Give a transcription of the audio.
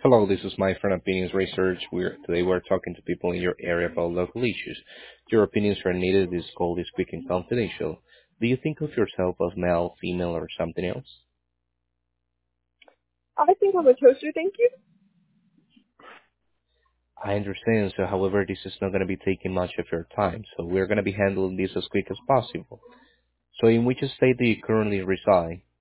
Hello, this is my friend Opinions Research. Today we're talking to people in your area about local issues. Your opinions are needed. This call is quick and confidential. Do you think of yourself as male, female, or something else? I think I'm a toaster, thank you. I understand, so however, this is not going to be taking much of your time, so we're going to be handling this as quick as possible. So in which state do you currently reside?